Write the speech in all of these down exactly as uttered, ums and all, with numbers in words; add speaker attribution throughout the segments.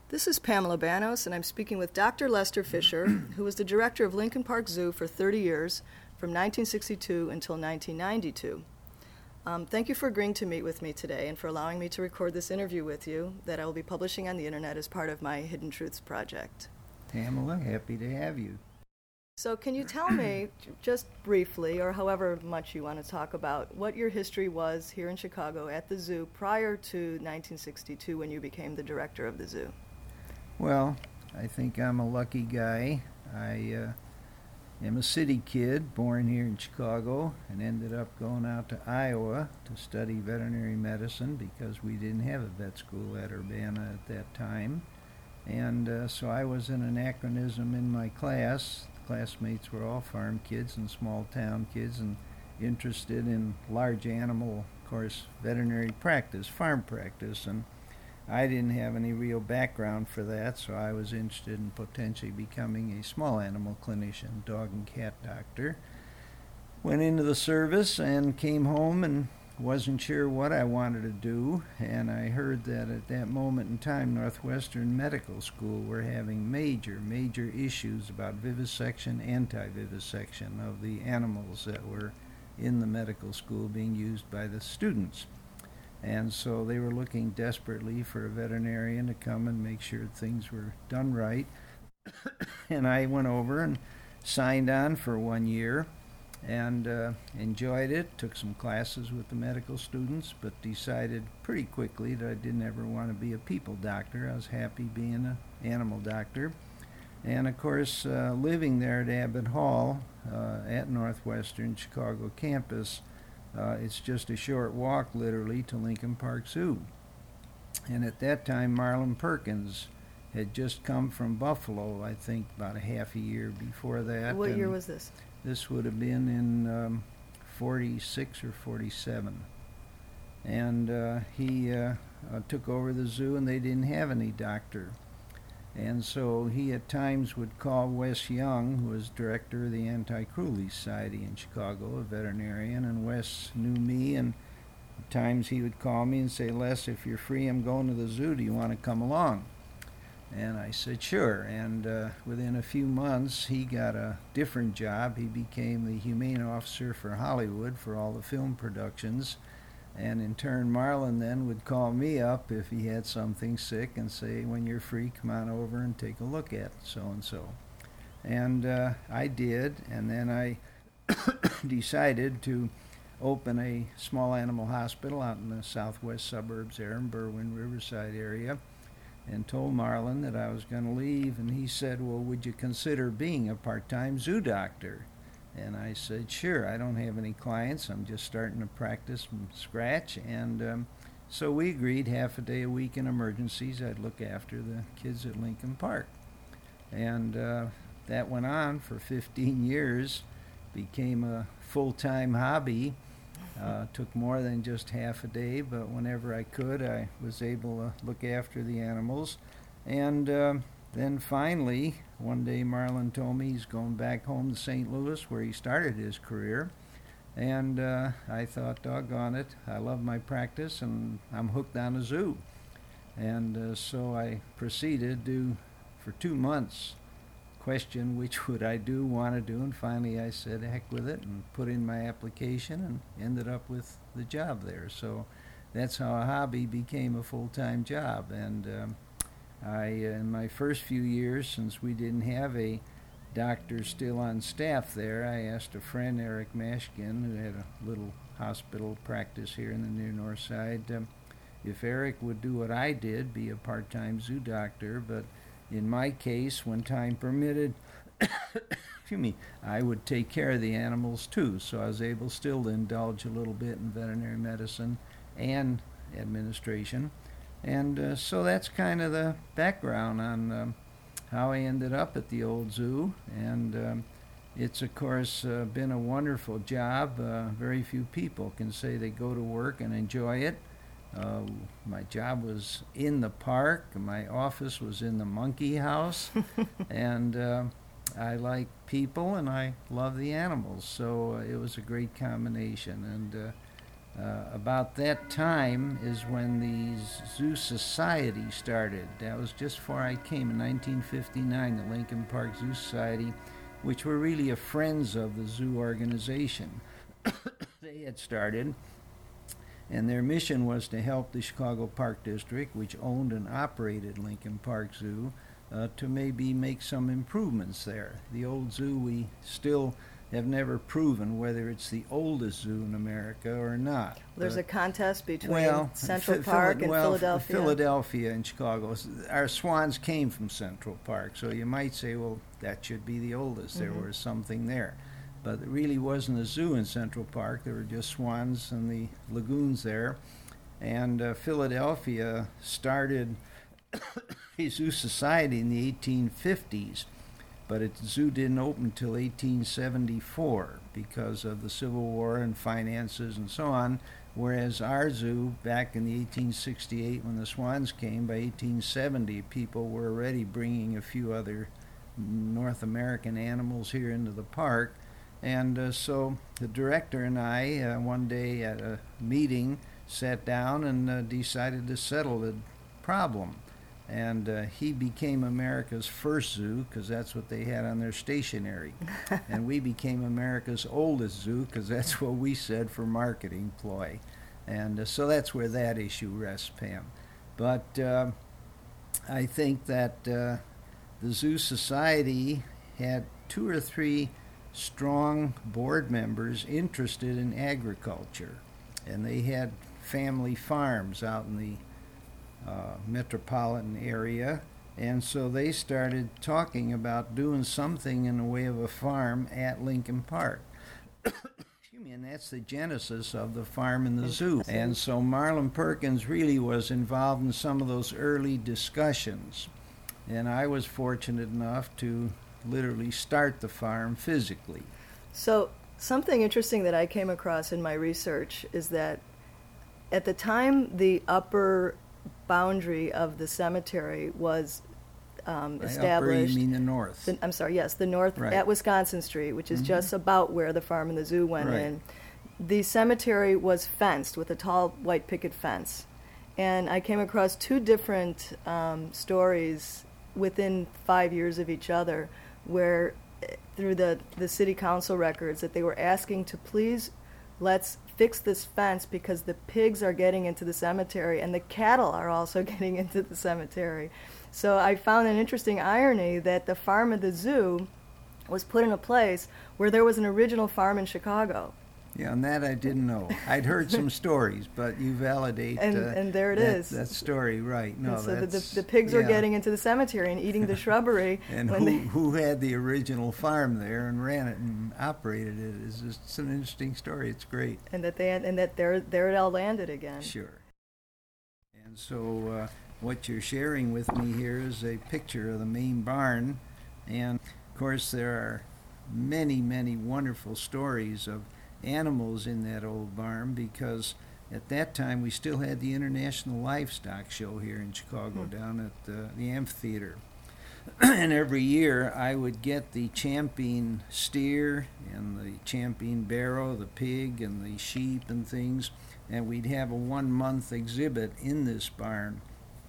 Speaker 1: This is Pamela Banos, and I'm speaking with Doctor Lester Fisher, who was the director of Lincoln Park Zoo for thirty years, from nineteen sixty-two until nineteen ninety-two. Um, thank you for agreeing to meet with me today and for allowing me to record this interview with you that I will be publishing on the internet as part of my Hidden Truths project.
Speaker 2: Pamela, happy to have you.
Speaker 1: So can you tell me, just briefly, or however much you want to talk about, what your history was here in Chicago at the zoo prior to nineteen sixty-two when you became the director of the zoo?
Speaker 2: Well, I think I'm a lucky guy. I uh, am a city kid, born here in Chicago, and ended up going out to Iowa to study veterinary medicine because we didn't have a vet school at Urbana at that time. And uh, so I was an anachronism in my class. The classmates were all farm kids and small town kids and interested in large animal, of course, veterinary practice, farm practice, and I didn't have any real background for that, so I was interested in potentially becoming a small animal clinician, dog and cat doctor. Went into the service and came home and wasn't sure what I wanted to do, and I heard that at that moment in time Northwestern Medical School were having major, major issues about vivisection, anti-vivisection of the animals that were in the medical school being used by the students. And so they were looking desperately for a veterinarian to come and make sure things were done right. And I went over and signed on for one year and uh, enjoyed it, took some classes with the medical students, but decided pretty quickly that I didn't ever want to be a people doctor. I was happy being an animal doctor. And of course, uh, living there at Abbott Hall uh, at Northwestern Chicago campus, Uh, it's just a short walk, literally, to Lincoln Park Zoo. And at that time, Marlin Perkins had just come from Buffalo, I think about a half a year before that.
Speaker 1: What
Speaker 2: and
Speaker 1: year was this?
Speaker 2: This would have been in um, forty-six or forty-seven. And uh, he uh, uh, took over the zoo, and they didn't have any doctor. And so he at times would call Wes Young, who was director of the Anti-Cruelty Society in Chicago, a veterinarian, and Wes knew me, and at times he would call me and say, Les, if you're free, I'm going to the zoo. Do you want to come along? And I said, sure. And uh, within a few months, he got a different job. He became the humane officer for Hollywood for all the film productions. And in turn, Marlin then would call me up if he had something sick and say, when you're free, come on over and take a look at so-and-so. And uh, I did, and then I decided to open a small animal hospital out in the southwest suburbs there in Berwyn, Riverside area, and told Marlin that I was going to leave. And he said, well, would you consider being a part-time zoo doctor? And I said, sure, I don't have any clients. I'm just starting to practice from scratch. And um, so we agreed half a day a week in emergencies. I'd look after the kids at Lincoln Park. And uh, that went on for fifteen years, became a full-time hobby. Uh, took more than just half a day, but whenever I could, I was able to look after the animals. And uh, then finally, one day Marlin told me he's going back home to Saint Louis where he started his career. And uh, I thought, doggone it, I love my practice and I'm hooked on a zoo. And uh, so I proceeded to, for two months, question which would I do, want to do, and finally I said heck with it and put in my application and ended up with the job there. So that's how a hobby became a full-time job. And um, I, in my first few years, since we didn't have a doctor still on staff there, I asked a friend, Eric Mashkin, who had a little hospital practice here in the near north side, um, if Eric would do what I did, be a part-time zoo doctor, but in my case, when time permitted, excuse me, I would take care of the animals too, so I was able still to indulge a little bit in veterinary medicine and administration. And uh, so that's kind of the background on um, how I ended up at the old zoo. And um, it's, of course, uh, been a wonderful job. Uh, very few people can say they go to work and enjoy it. Uh, my job was in the park. My office was in the monkey house. And uh, I like people and I love the animals. So uh, it was a great combination. And uh, Uh, about that time is when the Zoo Society started. That was just before I came in nineteen fifty-nine, the Lincoln Park Zoo Society, which were really a friends of the zoo organization. They had started, and their mission was to help the Chicago Park District, which owned and operated Lincoln Park Zoo, uh, to maybe make some improvements there. The old zoo, we still have never proven whether it's the oldest zoo in America or not.
Speaker 1: There's
Speaker 2: but,
Speaker 1: a contest between
Speaker 2: well,
Speaker 1: Central
Speaker 2: Phil-
Speaker 1: Park and
Speaker 2: well,
Speaker 1: Philadelphia.
Speaker 2: Philadelphia and Chicago. Our swans came from Central Park, so you might say, well, that should be the oldest. There
Speaker 1: Mhm.
Speaker 2: was something there. But it really wasn't a zoo in Central Park. There were just swans and the lagoons there. And uh, Philadelphia started a zoo society in the eighteen fifties. But its zoo didn't open until eighteen seventy-four because of the Civil War and finances and so on, whereas our zoo, back in the eighteen sixty-eight when the swans came, by eighteen seventy people were already bringing a few other North American animals here into the park. And uh, so the director and I, uh, one day at a meeting, sat down and uh, decided to settle the problem. And uh, he became America's first zoo because that's what they had on their stationery. And we became America's oldest zoo because that's what we said for marketing ploy. And uh, so that's where that issue rests, Pam. But uh, I think that uh, the Zoo Society had two or three strong board members interested in agriculture. And they had family farms out in the Uh, metropolitan area, and so they started talking about doing something in the way of a farm at Lincoln Park. Excuse me, and that's the genesis of the farm and the zoo. And so Marlin Perkins really was involved in some of those early discussions, and I was fortunate enough to literally start the farm physically.
Speaker 1: So something interesting that I came across in my research is that at the time the upper boundary of the cemetery was um,
Speaker 2: By
Speaker 1: established.
Speaker 2: Upper, you mean the north?
Speaker 1: The, I'm sorry, yes, the north
Speaker 2: Right.
Speaker 1: at Wisconsin Street, which is
Speaker 2: Mhm.
Speaker 1: just about where the farm and the zoo went
Speaker 2: Right.
Speaker 1: in. The cemetery was fenced with a tall white picket fence. And I came across two different um, stories within five years of each other where, eh, through the, the city council records, that they were asking to please let's fix this fence because the pigs are getting into the cemetery and the cattle are also getting into the cemetery. So I found an interesting irony that the farm of the zoo was put in a place where there was an original farm in Chicago.
Speaker 2: Yeah, and that I didn't know. I'd heard some stories, but you validate
Speaker 1: And-
Speaker 2: uh,
Speaker 1: and there it
Speaker 2: that,
Speaker 1: is.
Speaker 2: that story, right? No,
Speaker 1: And so the,
Speaker 2: that's
Speaker 1: the, the pigs were
Speaker 2: yeah.
Speaker 1: getting into the cemetery and eating the shrubbery.
Speaker 2: And
Speaker 1: when
Speaker 2: who
Speaker 1: they,
Speaker 2: who had the original farm there and ran it and operated it is just it's an interesting story. It's great.
Speaker 1: and that they had, and that there there it all landed again.
Speaker 2: Sure. And so uh, what you're sharing with me here is a picture of the main barn, and of course there are many many wonderful stories of animals in that old barn because at that time we still had the International Livestock Show here in Chicago
Speaker 1: Hmm.
Speaker 2: down at uh, the amphitheater. And every year I would get the champion steer and the champion barrow, the pig and the sheep and things, and we'd have a one month exhibit in this barn.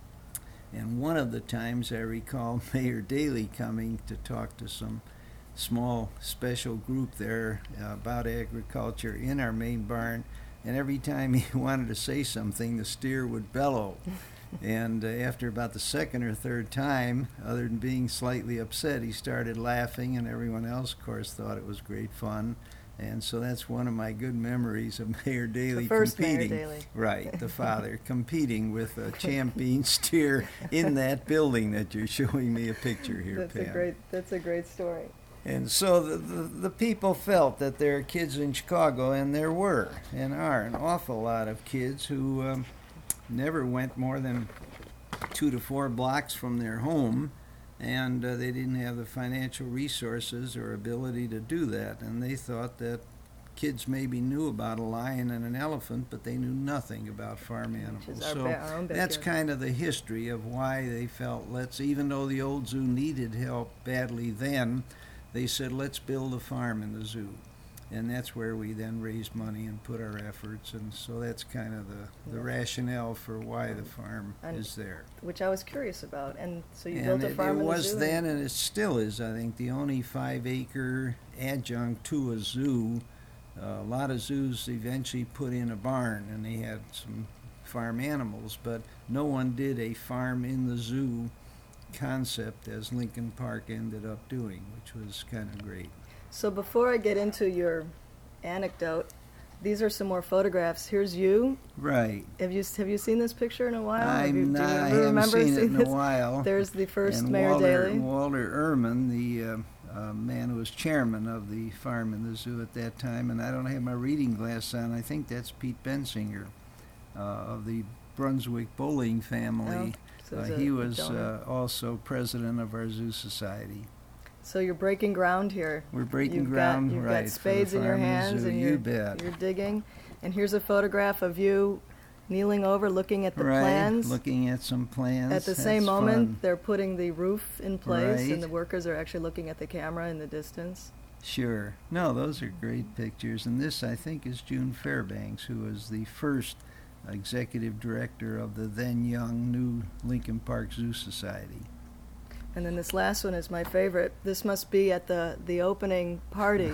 Speaker 2: And one of the times I recall Mayor Daley coming to talk to some small special group there uh, about agriculture in our main barn, and every time he wanted to say something the steer would bellow. And uh, after about the second or third time, other than being slightly upset, he started laughing, and everyone else, of course, thought it was great fun. And so that's one of my good memories of Mayor Daley
Speaker 1: The first Mayor
Speaker 2: competing.
Speaker 1: Daley.
Speaker 2: Right, the father, competing with a champion steer in that building that you're showing me a picture here,
Speaker 1: That's
Speaker 2: Pam.
Speaker 1: a great that's a great story.
Speaker 2: And so the, the, the people felt that there are kids in Chicago, and there were and are an awful lot of kids who um, never went more than two to four blocks from their home, and uh, they didn't have the financial resources or ability to do that. And they thought that kids maybe knew about a lion and an elephant, but they knew nothing about farm animals.
Speaker 1: Which is our
Speaker 2: so
Speaker 1: ba- our own
Speaker 2: that's
Speaker 1: backyard.
Speaker 2: kind of the history of why they felt, let's, even though the old zoo needed help badly then, they said, let's build a farm in the zoo. and that's where we then raised money and put our efforts, and so that's kind of the, the
Speaker 1: Yeah.
Speaker 2: rationale for why the farm
Speaker 1: And-
Speaker 2: is there.
Speaker 1: Which I was curious about. And so you
Speaker 2: And
Speaker 1: built a
Speaker 2: it,
Speaker 1: farm
Speaker 2: it
Speaker 1: in the
Speaker 2: was
Speaker 1: zoo?
Speaker 2: then, and it still is, I think, the only five-acre adjunct to a zoo. Uh, a lot of zoos eventually put in a barn, and they had some farm animals, but no one did a farm in the zoo concept as Lincoln Park ended up doing, which was kind of great.
Speaker 1: So before I get into your anecdote, these are some more photographs. Here's you.
Speaker 2: Right.
Speaker 1: Have you have you seen this picture in a while? Have you,
Speaker 2: I'm
Speaker 1: do you
Speaker 2: not, I
Speaker 1: ever
Speaker 2: haven't
Speaker 1: remember
Speaker 2: seen it
Speaker 1: seeing
Speaker 2: in
Speaker 1: this?
Speaker 2: a while.
Speaker 1: There's the first
Speaker 2: and
Speaker 1: Mayor
Speaker 2: Walter,
Speaker 1: Daley.
Speaker 2: Walter Ehrman, the uh, uh, man who was chairman of the farm in the zoo at that time, and I don't have my reading glass on. I think that's Pete Bensinger uh, of the Brunswick Bowling family.
Speaker 1: Oh, so
Speaker 2: uh,
Speaker 1: it's a
Speaker 2: he was
Speaker 1: donor.
Speaker 2: uh, also president of our zoo society.
Speaker 1: So you're breaking ground here.
Speaker 2: We're breaking
Speaker 1: You've
Speaker 2: ground,
Speaker 1: got, you've
Speaker 2: right?
Speaker 1: got spades
Speaker 2: for the
Speaker 1: in your
Speaker 2: farm and
Speaker 1: hands
Speaker 2: zoo.
Speaker 1: and
Speaker 2: you
Speaker 1: you're,
Speaker 2: bet.
Speaker 1: you're digging. And here's a photograph of you kneeling over, looking at the
Speaker 2: right,
Speaker 1: plans.
Speaker 2: looking at some plans.
Speaker 1: At the same
Speaker 2: That's
Speaker 1: moment,
Speaker 2: fun.
Speaker 1: they're putting the roof in place,
Speaker 2: Right.
Speaker 1: and the workers are actually looking at the camera in the distance.
Speaker 2: Sure. No, those are great pictures. And this, I think, is June Fairbanks, who was the first executive director of the then young new Lincoln Park Zoo Society.
Speaker 1: And then this last one is my favorite. This must be at the, the opening party.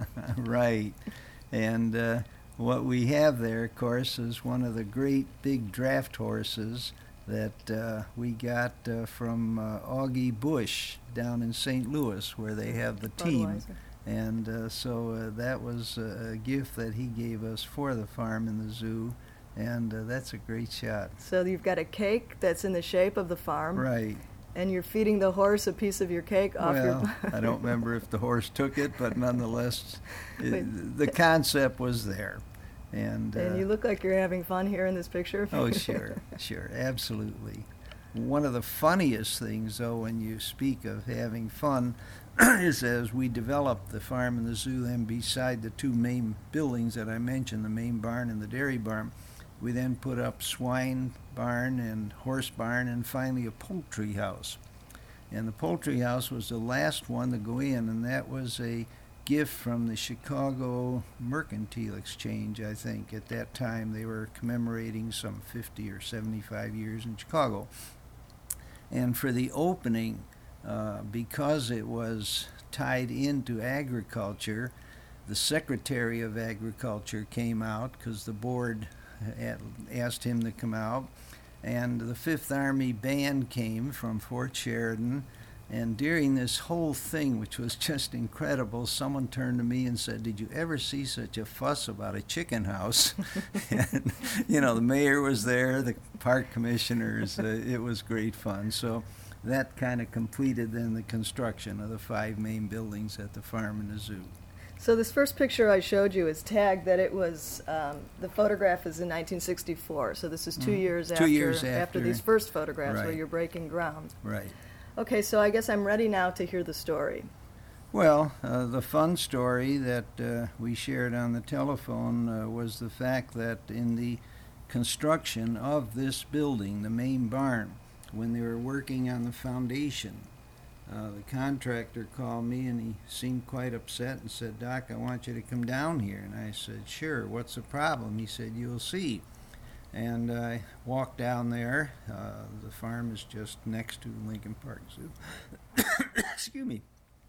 Speaker 2: Right. And uh, what we have there, of course, is one of the great big draft horses that uh, we got uh, from uh, Augie Bush down in Saint Louis, where they have the team.
Speaker 1: Budweiser.
Speaker 2: And uh, so uh, that was a gift that he gave us for the farm in the zoo, and uh, that's a great shot.
Speaker 1: So you've got a cake that's in the shape of the farm,
Speaker 2: Right.
Speaker 1: and you're feeding the horse a piece of your cake off
Speaker 2: Well,
Speaker 1: your...
Speaker 2: I don't remember if the horse took it, but nonetheless,
Speaker 1: Wait.
Speaker 2: it, the concept was there. And, uh,
Speaker 1: And you look like you're having fun here in this picture.
Speaker 2: oh, sure, sure, absolutely. One of the funniest things, though, when you speak of having fun, is as we developed the farm and the zoo, then beside the two main buildings that I mentioned, the main barn and the dairy barn, we then put up swine barn and horse barn and finally a poultry house. And the poultry house was the last one to go in, and that was a gift from the Chicago Mercantile Exchange, I think. At that time, they were commemorating some fifty or seventy-five years in Chicago. And for the opening, uh, because it was tied into agriculture, the Secretary of Agriculture came out because the board had asked him to come out, and the Fifth Army Band came from Fort Sheridan. And during this whole thing, which was just incredible, someone turned to me and said, "Did you ever see such a fuss about a chicken house?" And, you know, the mayor was there, the park commissioners. Uh, it was great fun. So that kind of completed then the construction of the five main buildings at the farm and the zoo.
Speaker 1: So this first picture I showed you is tagged that it was, um, the photograph is in nineteen sixty-four. So this is two
Speaker 2: Mhm.
Speaker 1: years
Speaker 2: Two
Speaker 1: after,
Speaker 2: years
Speaker 1: after
Speaker 2: after.
Speaker 1: these first photographs where
Speaker 2: Right.
Speaker 1: you're breaking ground.
Speaker 2: Right.
Speaker 1: Okay, so I guess I'm ready now to hear the story.
Speaker 2: Well, uh, the fun story that uh, we shared on the telephone uh, was the fact that in the construction of this building, the main barn, when they were working on the foundation, uh, the contractor called me and he seemed quite upset and said, "Doc, I want you to come down here." And I said, "Sure, what's the problem?" He said, "You'll see." And I walked down there. Uh, the farm is just next to Lincoln Park Zoo. Excuse me.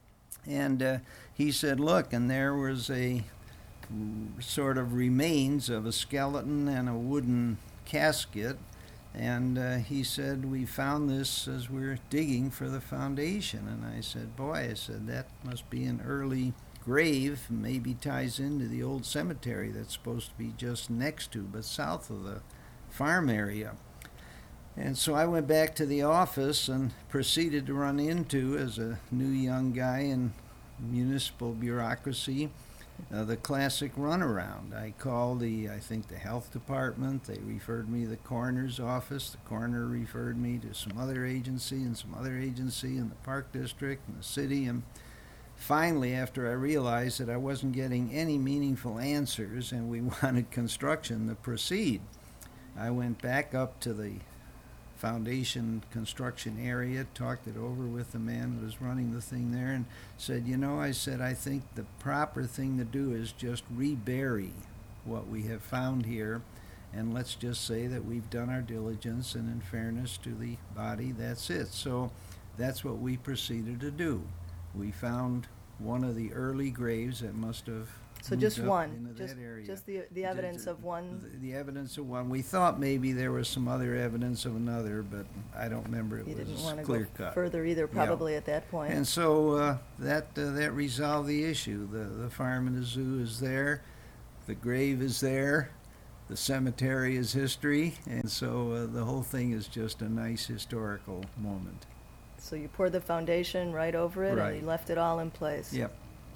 Speaker 2: And uh, he said, "Look," and there was a mm, sort of remains of a skeleton and a wooden casket. And uh, he said, "We found this as we were digging for the foundation." And I said, "Boy," I said, "that must be an early grave, maybe ties into the old cemetery that's supposed to be just next to, but south of the farm area." And so I went back to the office and proceeded to run into, as a new young guy in municipal bureaucracy, uh, the classic runaround. I called the, I think, the health department. They referred me to the coroner's office. The coroner referred me to some other agency and some other agency in the park district and the city. And finally, after I realized that I wasn't getting any meaningful answers and we wanted construction to proceed, I went back up to the foundation construction area, talked it over with the man who was running the thing there, and said, you know, I said, I think the proper thing to do is just rebury what we have found here, and let's just say that we've done our diligence, and in fairness to the body, that's it. So that's what we proceeded to do. We found one of the early graves that must have
Speaker 1: So
Speaker 2: moved
Speaker 1: just
Speaker 2: up
Speaker 1: one,
Speaker 2: into
Speaker 1: just,
Speaker 2: that area.
Speaker 1: just the, the evidence of one.
Speaker 2: The, the evidence of one. We thought maybe there was some other evidence of another, but I don't remember it
Speaker 1: You didn't
Speaker 2: was
Speaker 1: want to
Speaker 2: clear
Speaker 1: go
Speaker 2: cut.
Speaker 1: further either, probably at that point.
Speaker 2: And so uh, that uh, that resolved the issue. The the farm and the zoo is there, the grave is there, the cemetery is history, and so uh, the whole thing is just a nice historical moment.
Speaker 1: So you poured the foundation right over it, and
Speaker 2: Right.
Speaker 1: you left it all in place.
Speaker 2: Yep.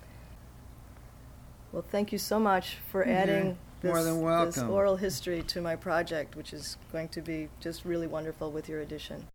Speaker 1: Well, thank you so much for
Speaker 2: You're
Speaker 1: adding
Speaker 2: more
Speaker 1: this,
Speaker 2: than
Speaker 1: this
Speaker 2: welcome.
Speaker 1: oral history to my project, which is going to be just really wonderful with your addition.